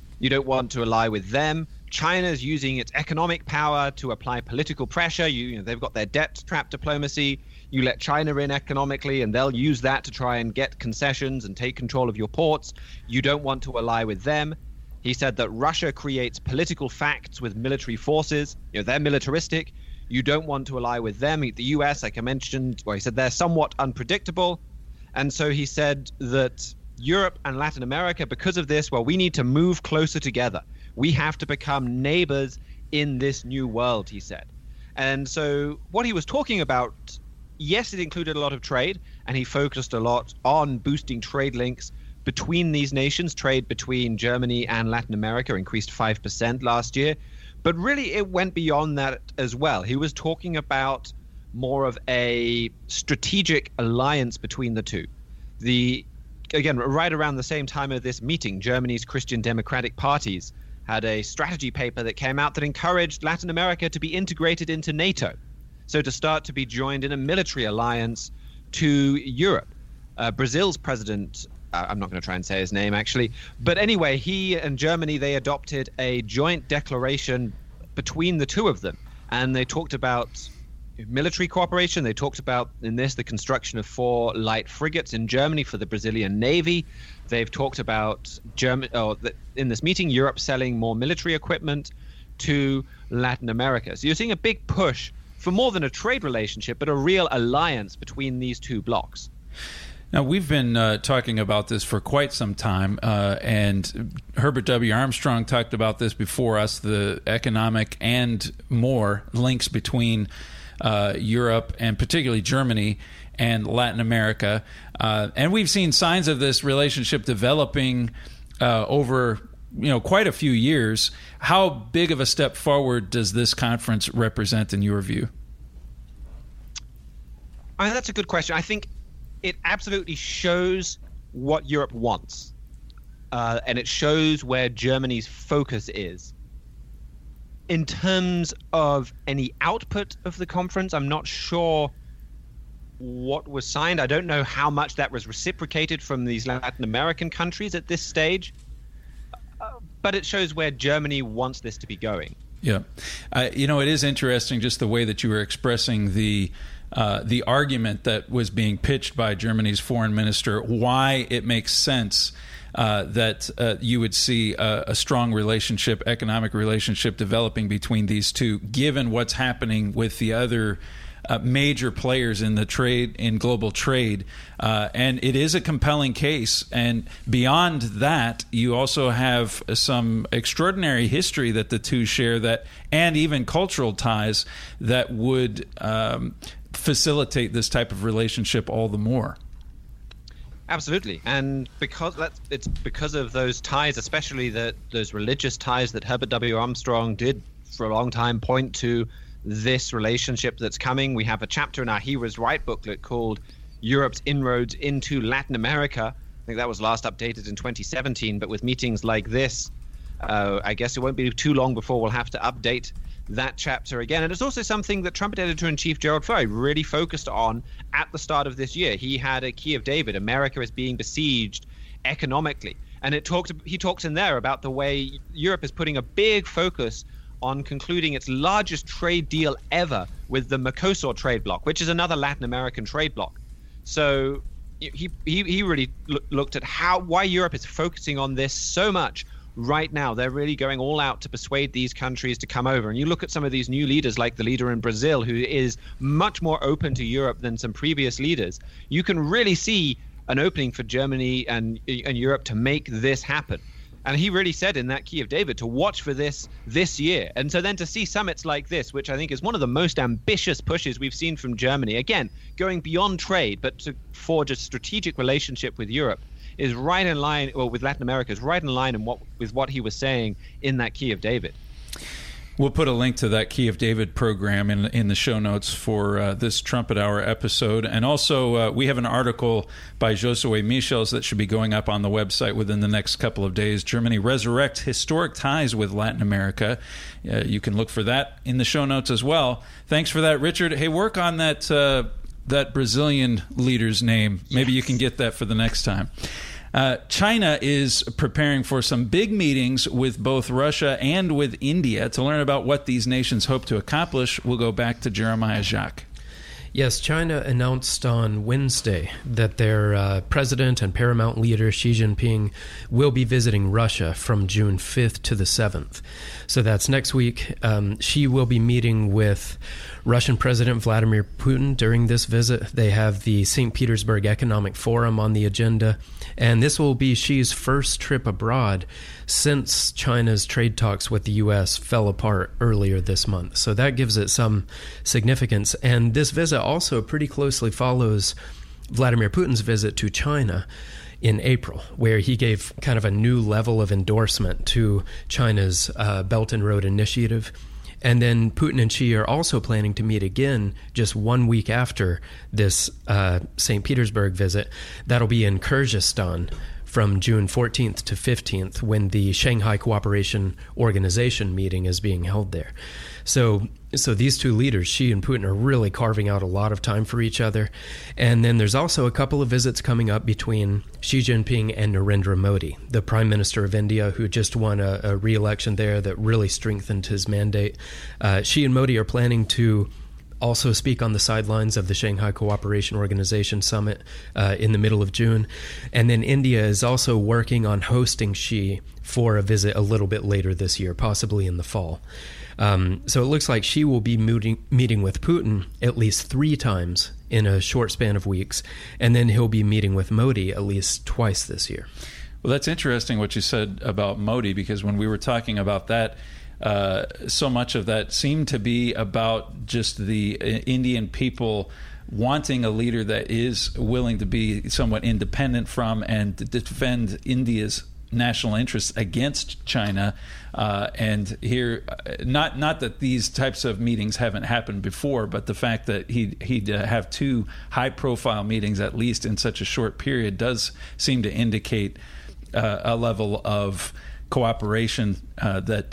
ally with them. China's using its economic power to apply political pressure. They've got their debt trap diplomacy. You let China in economically, and they'll use that to try and get concessions and take control of your ports. You don't want to ally with them. He said that Russia creates political facts with military forces. They're militaristic. You don't want to ally with them. The U.S., like I mentioned, he said they're somewhat unpredictable. And so he said that Europe and Latin America, because of this, we need to move closer together. We have to become neighbors in this new world, he said. And so what he was talking about, yes, it included a lot of trade, and he focused a lot on boosting trade links between these nations. Trade between Germany and Latin America increased 5% last year. But really, it went beyond that as well. He was talking about more of a strategic alliance between the two. Again, right around the same time of this meeting, Germany's Christian Democratic parties had a strategy paper that came out that encouraged Latin America to be integrated into NATO. So to start to be joined in a military alliance to Europe. Brazil's president, I'm not going to try and say his name actually, but anyway, he and Germany, they adopted a joint declaration between the two of them. And they talked about military cooperation. They talked about, in this, the construction of 4 light frigates in Germany for the Brazilian Navy. They've talked about in this meeting, Europe selling more military equipment to Latin America. So you're seeing a big push for more than a trade relationship, but a real alliance between these two blocs. Now, we've been talking about this for quite some time, and Herbert W. Armstrong talked about this before us, the economic and more links between Europe and particularly Germany and Latin America. And we've seen signs of this relationship developing over quite a few years. How big of a step forward does this conference represent in your view? That's a good question. I think it absolutely shows what Europe wants, and it shows where Germany's focus is. In terms of any output of the conference, I'm not sure what was signed. I don't know how much that was reciprocated from these Latin American countries at this stage, but it shows where Germany wants this to be going. Yeah. It is interesting just the way that you were expressing the argument that was being pitched by Germany's foreign minister, why it makes sense that you would see a strong relationship, economic relationship developing between these two, given what's happening with the other major players in the trade, in global trade, and it is a compelling case. And beyond that, you also have some extraordinary history that the two share, that, and even cultural ties that would facilitate this type of relationship all the more. Absolutely, and it's because of those ties, especially those religious ties that Herbert W. Armstrong did for a long time point to this relationship that's coming. We have a chapter in our He Was Right booklet called Europe's Inroads into Latin America. I think that was last updated in 2017, but with meetings like this, I guess it won't be too long before we'll have to update that chapter again. And it's also something that Trumpet Editor-in-Chief Gerald Furry really focused on at the start of this year. He had a Key of David. America is being besieged economically. And he talks in there about the way Europe is putting a big focus on concluding its largest trade deal ever with the Mercosur trade bloc, which is another Latin American trade bloc. So he really looked at why Europe is focusing on this so much right now. They're really going all out to persuade these countries to come over. And you look at some of these new leaders, like the leader in Brazil, who is much more open to Europe than some previous leaders. You can really see an opening for Germany and Europe to make this happen. And he really said in that Key of David to watch for this year. And so then to see summits like this, which I think is one of the most ambitious pushes we've seen from Germany, again, going beyond trade, but to forge a strategic relationship with Europe, is right in line, or with Latin America, is right in line with what he was saying in that Key of David. We'll put a link to that Key of David program in the show notes for this Trumpet Hour episode. And also, we have an article by Josue Michels that should be going up on the website within the next couple of days. Germany resurrects historic ties with Latin America. You can look for that in the show notes as well. Thanks for that, Richard. Hey, work on that Brazilian leader's name. Maybe you can get that for the next time. China is preparing for some big meetings with both Russia and with India. To learn about what these nations hope to accomplish, we'll go back to Jeremiah Jacques. Yes, China announced on Wednesday that their president and paramount leader, Xi Jinping, will be visiting Russia from June 5th to the 7th. So that's next week. Xi will be meeting with Russian President Vladimir Putin during this visit. They have the St. Petersburg Economic Forum on the agenda, and this will be Xi's first trip abroad since China's trade talks with the U.S. fell apart earlier this month. So that gives it some significance. And this visit also pretty closely follows Vladimir Putin's visit to China in April, where he gave kind of a new level of endorsement to China's Belt and Road Initiative. And then Putin and Xi are also planning to meet again just 1 week after this St. Petersburg visit. That'll be in Kyrgyzstan from June 14th to 15th, when the Shanghai Cooperation Organization meeting is being held there. So these two leaders, Xi and Putin, are really carving out a lot of time for each other. And then there's also a couple of visits coming up between Xi Jinping and Narendra Modi, the Prime Minister of India, who just won a re-election there that really strengthened his mandate. Xi and Modi are planning to also speak on the sidelines of the Shanghai Cooperation Organization Summit in the middle of June. And then India is also working on hosting Xi for a visit a little bit later this year, possibly in the fall. So it looks like Xi will be meeting with Putin at least 3 times in a short span of weeks, and then he'll be meeting with Modi at least twice this year. Well, that's interesting what you said about Modi, because when we were talking about that, so much of that seemed to be about just the Indian people wanting a leader that is willing to be somewhat independent from and to defend India's national interests against China. And here, not that these types of meetings haven't happened before, but the fact that he'd have 2 high-profile meetings, at least in such a short period, does seem to indicate a level of cooperation that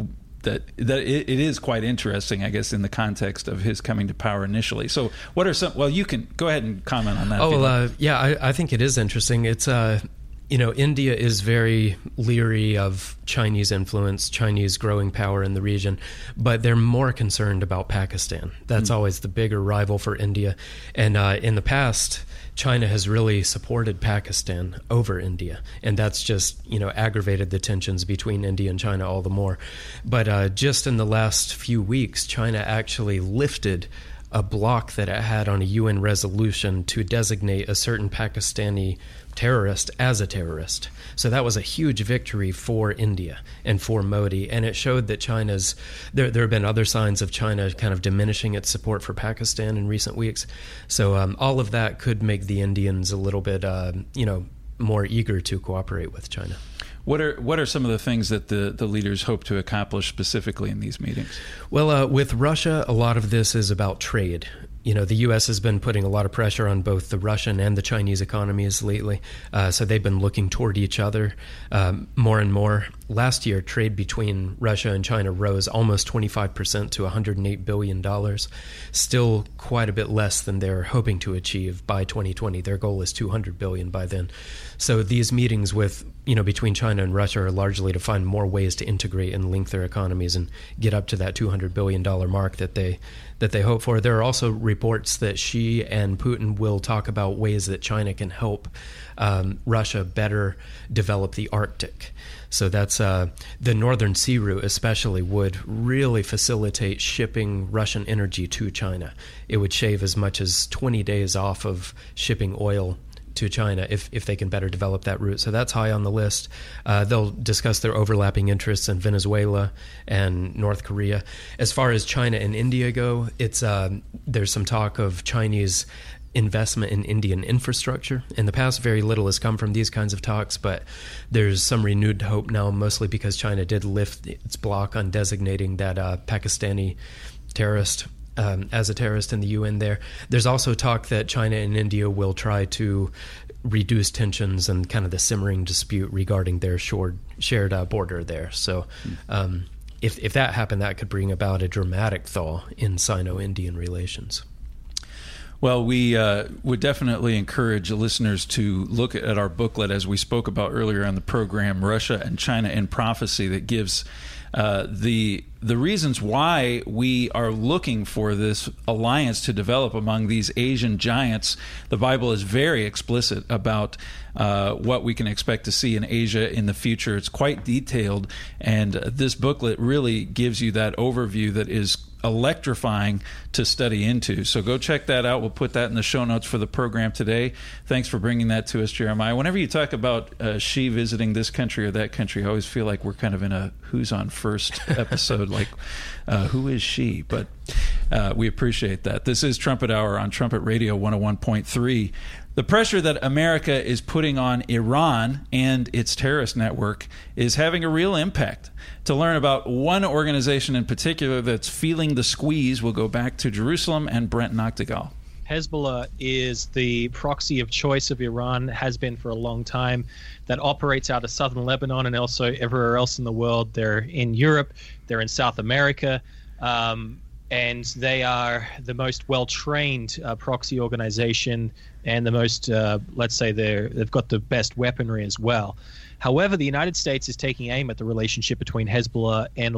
it is quite interesting, I guess, in the context of his coming to power initially. So what are some... Well, you can go ahead and comment on that. I think it is interesting. It's... India is very leery of Chinese influence, Chinese growing power in the region, but they're more concerned about Pakistan. That's always the bigger rival for India. And in the past, China has really supported Pakistan over India, and that's just, aggravated the tensions between India and China all the more. But just in the last few weeks, China actually lifted a block that it had on a UN resolution to designate a certain Pakistani terrorist as a terrorist. So that was a huge victory for India and for Modi, and it showed that China's there have been other signs of China kind of diminishing its support for Pakistan in recent weeks. So all of that could make the Indians a little bit more eager to cooperate with China. What are some of the things that the leaders hope to accomplish specifically in these meetings? Well, with Russia, a lot of this is about trade. The U.S. has been putting a lot of pressure on both the Russian and the Chinese economies lately, so they've been looking toward each other more and more. Last year, trade between Russia and China rose almost 25% to $108 billion, still quite a bit less than they're hoping to achieve by 2020. Their goal is $200 billion by then. So these meetings between China and Russia are largely to find more ways to integrate and link their economies and get up to that $200 billion mark that they hope for. There are also reports that Xi and Putin will talk about ways that China can help Russia better develop the Arctic. So that's the Northern Sea Route especially would really facilitate shipping Russian energy to China. It would shave as much as 20 days off of shipping oil to China if they can better develop that route. So that's high on the list. They'll discuss their overlapping interests in Venezuela and North Korea. As far as China and India go, there's some talk of Chinese investment in Indian infrastructure. In the past, very little has come from these kinds of talks, but there's some renewed hope now, mostly because China did lift its block on designating that Pakistani terrorist as a terrorist in the UN there. There's also talk that China and India will try to reduce tensions and kind of the simmering dispute regarding their shared border there. So if that happened, that could bring about a dramatic thaw in Sino-Indian relations. Well, we would definitely encourage listeners to look at our booklet, as we spoke about earlier on the program, Russia and China in Prophecy, that gives the reasons why we are looking for this alliance to develop among these Asian giants. The Bible is very explicit about what we can expect to see in Asia in the future. It's quite detailed, and this booklet really gives you that overview that is electrifying to study into. So go check that out. We'll put that in the show notes for the program today. Thanks for bringing that to us, Jeremiah. Whenever you talk about Xi visiting this country or that country, I always feel like we're kind of in a Who's on First episode, like who is she? But we appreciate that. This is Trumpet Hour on Trumpet Radio 101.3. The pressure that America is putting on Iran and its terrorist network is having a real impact. To learn about one organization in particular that's feeling the squeeze, we'll go back to Jerusalem and Brent Noctegal. Hezbollah is the proxy of choice of Iran, has been for a long time, that operates out of southern Lebanon and also everywhere else in the world. They're in Europe, they're in South America, and they are the most well-trained proxy organization and the most, let's say, they've got the best weaponry as well. However, the United States is taking aim at the relationship between Hezbollah and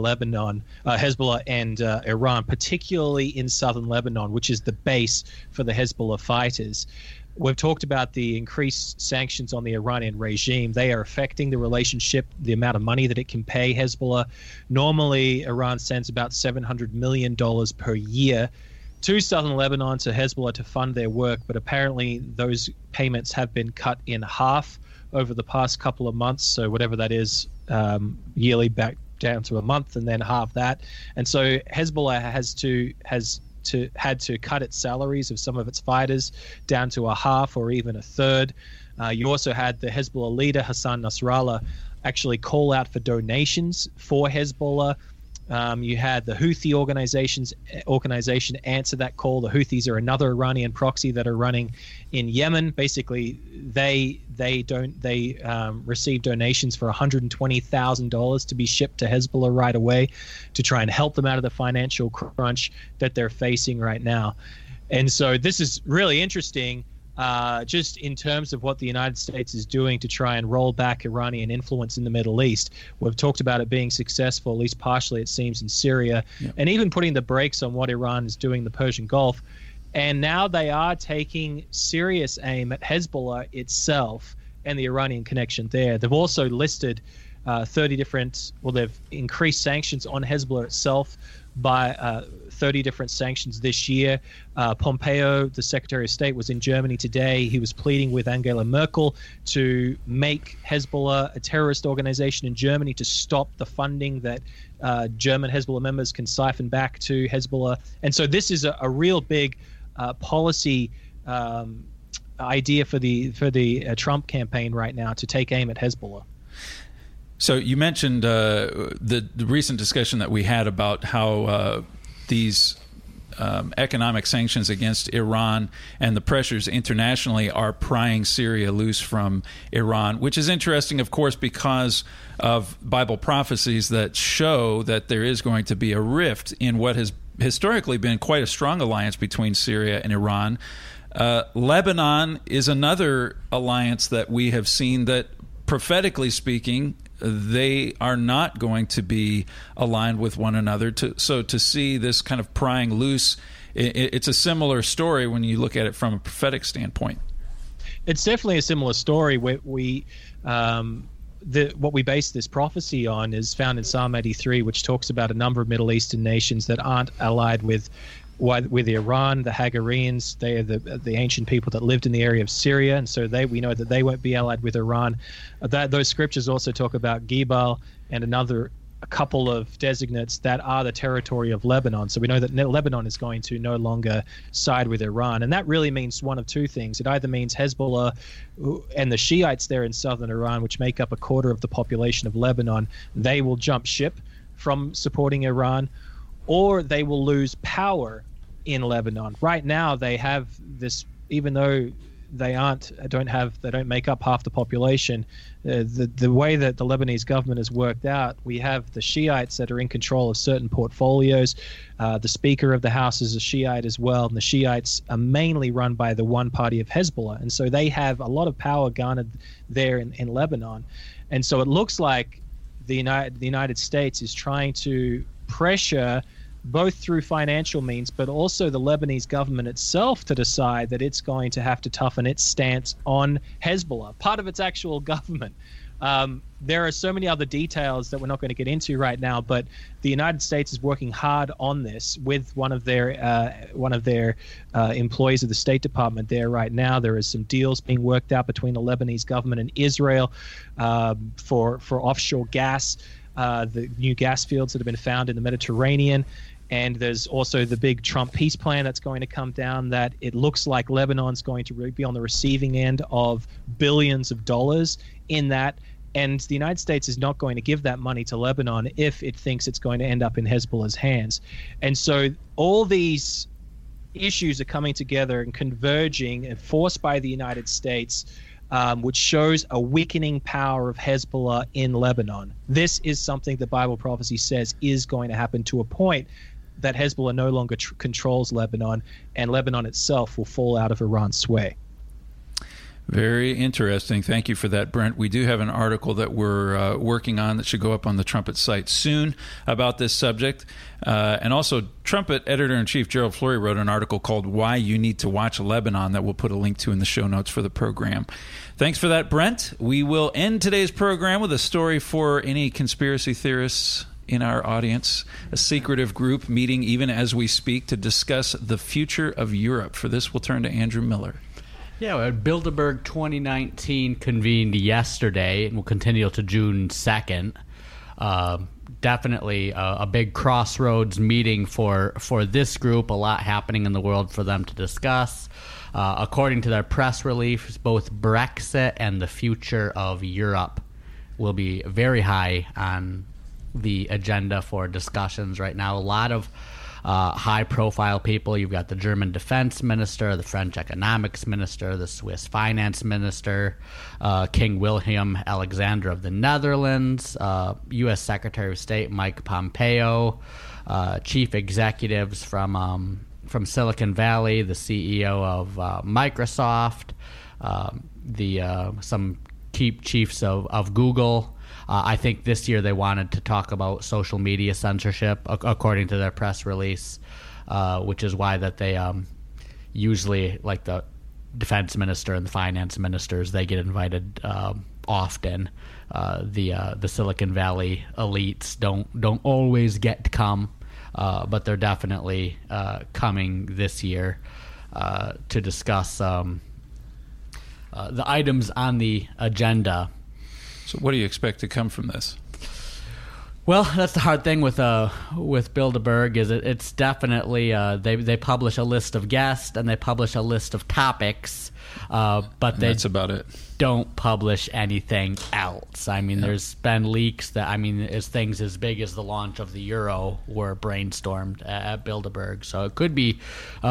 Iran, particularly in southern Lebanon, which is the base for the Hezbollah fighters. We've talked about the increased sanctions on the Iranian regime. They are affecting the relationship, the amount of money that it can pay Hezbollah. Normally, Iran sends about $700 million per year to southern Lebanon, to Hezbollah, to fund their work, but apparently those payments have been cut in half over the past couple of months. So whatever that is, yearly back down to a month, and then half that. And so Hezbollah had to cut its salaries of some of its fighters down to a half or even a third. You also had the Hezbollah leader, Hassan Nasrallah, actually call out for donations for Hezbollah. You had the Houthi organization answer that call. The Houthis are another Iranian proxy that are running in Yemen. Basically, they receive donations for $120,000 to be shipped to Hezbollah right away to try and help them out of the financial crunch that they're facing right now. And so this is really interesting. Just in terms of what the United States is doing to try and roll back Iranian influence in the Middle East. We've talked about it being successful, at least partially it seems, in Syria, and even putting the brakes on what Iran is doing in the Persian Gulf. And now they are taking serious aim at Hezbollah itself and the Iranian connection there. They've also listed 30 different, they've increased sanctions on Hezbollah itself by 30 different sanctions this year. Pompeo, the Secretary of State, was in Germany today. He was pleading with Angela Merkel to make Hezbollah a terrorist organization in Germany, to stop the funding that German Hezbollah members can siphon back to Hezbollah. And so this is a real big policy idea for the Trump campaign right now, to take aim at Hezbollah. So you mentioned the recent discussion that we had about how these economic sanctions against Iran and the pressures internationally are prying Syria loose from Iran, which is interesting, of course, because of Bible prophecies that show that there is going to be a rift in what has historically been quite a strong alliance between Syria and Iran. Lebanon is another alliance that we have seen that, prophetically speaking, they are not going to be aligned with one another. So to see this kind of prying loose, it's a similar story when you look at it from a prophetic standpoint. It's definitely a similar story. What we base this prophecy on is found in Psalm 83, which talks about a number of Middle Eastern nations that aren't allied with Iran. The Hagarenes, they are the ancient people that lived in the area of Syria, and so we know that they won't be allied with Iran. Those scriptures also talk about Gebal and a couple of designates that are the territory of Lebanon. So we know that Lebanon is going to no longer side with Iran, and that really means one of two things. It either means Hezbollah and the Shiites there in southern Iran, which make up a quarter of the population of Lebanon, they will jump ship from supporting Iran, or they will lose power in Lebanon. Right now, they have this, even though they don't make up half the population. The way that the Lebanese government has worked out, we have the Shiites that are in control of certain portfolios. The Speaker of the House is a Shiite as well, and the Shiites are mainly run by the one party of Hezbollah, and so they have a lot of power garnered there in Lebanon. And so it looks like the United States is trying to pressure, both through financial means, but also the Lebanese government itself, to decide that it's going to have to toughen its stance on Hezbollah, part of its actual government. There are so many other details that we're not going to get into right now, but the United States is working hard on this with one of their employees of the State Department there right now. There is some deals being worked out between the Lebanese government and Israel for offshore gas, the new gas fields that have been found in the Mediterranean. And there's also the big Trump peace plan that's going to come down, that it looks like Lebanon's going to be on the receiving end of billions of dollars in that. And the United States is not going to give that money to Lebanon if it thinks it's going to end up in Hezbollah's hands. And so all these issues are coming together and converging and forced by the United States, which shows a weakening power of Hezbollah in Lebanon. This is something the Bible prophecy says is going to happen, to a point that Hezbollah no longer controls Lebanon, and Lebanon itself will fall out of Iran's sway. Very interesting. Thank you for that, Brent. We do have an article that we're working on that should go up on the Trumpet site soon about this subject. And also, Trumpet editor-in-chief Gerald Flurry wrote an article called Why You Need to Watch Lebanon that we'll put a link to in the show notes for the program. Thanks for that, Brent. We will end today's program with a story for any conspiracy theorists in our audience, a secretive group meeting even as we speak to discuss the future of Europe. For this, we'll turn to Andrew Miller. Yeah, Bilderberg 2019 convened yesterday and will continue to June 2nd. Definitely a big crossroads meeting for this group. A lot happening in the world for them to discuss. According to their press release, both Brexit and the future of Europe will be very high on the agenda for discussions right now. A lot of high-profile people. You've got the German defense minister, the French economics minister, the Swiss finance minister, King William Alexander of the Netherlands, U.S. Secretary of State Mike Pompeo, chief executives from Silicon Valley, the CEO of Microsoft, some key chiefs of Google. I think this year they wanted to talk about social media censorship, according to their press release, which is why that they usually, like the defense minister and the finance ministers, they get invited often. The Silicon Valley elites don't always get to come. but they're definitely coming this year to discuss the items on the agenda. So what do you expect to come from this? Well, that's the hard thing with Bilderberg is it's definitely they publish a list of guests and they publish a list of topics, but that's about it. Don't publish anything else. I mean, there's been leaks that as things as big as the launch of the euro were brainstormed at Bilderberg. So it could be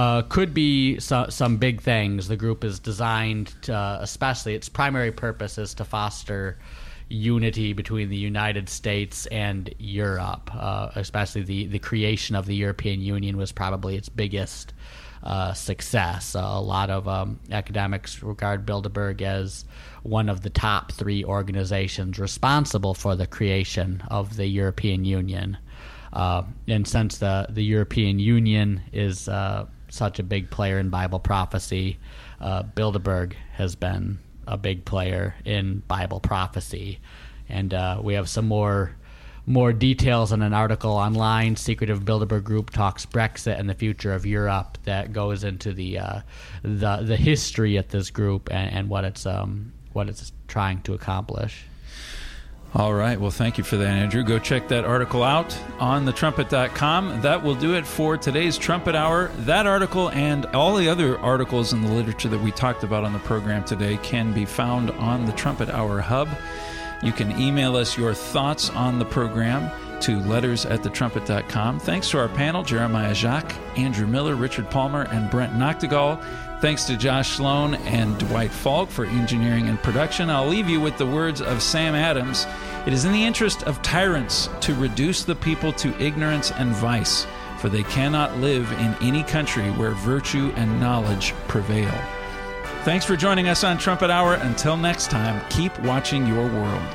some big things. The group is designed to, especially its primary purpose is to foster unity between the United States and Europe, especially the creation of the European Union was probably its biggest success. A lot of academics regard Bilderberg as one of the top 3 organizations responsible for the creation of the European Union. And since the European Union is such a big player in Bible prophecy, Bilderberg has been a big player in Bible prophecy. And we have some more details in an article online. Secretive Bilderberg Group talks Brexit and the future of Europe, that goes into the history at this group and what it's trying to accomplish. All right. Well, thank you for that, Andrew. Go check that article out on thetrumpet.com. That will do it for today's Trumpet Hour. That article and all the other articles in the literature that we talked about on the program today can be found on the Trumpet Hour Hub. You can email us your thoughts on the program to letters@thetrumpet.com. Thanks to our panel, Jeremiah Jacques, Andrew Miller, Richard Palmer, and Brent Noctegal. Thanks to Josh Sloan and Dwight Falk for engineering and production. I'll leave you with the words of Sam Adams. It is in the interest of tyrants to reduce the people to ignorance and vice, for they cannot live in any country where virtue and knowledge prevail. Thanks for joining us on Trumpet Hour. Until next time, keep watching your world.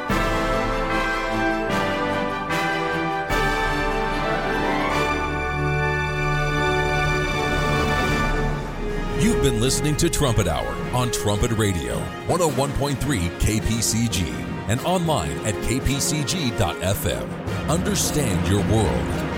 You've been listening to Trumpet Hour on Trumpet Radio, 101.3 KPCG, and online at kpcg.fm. Understand your world.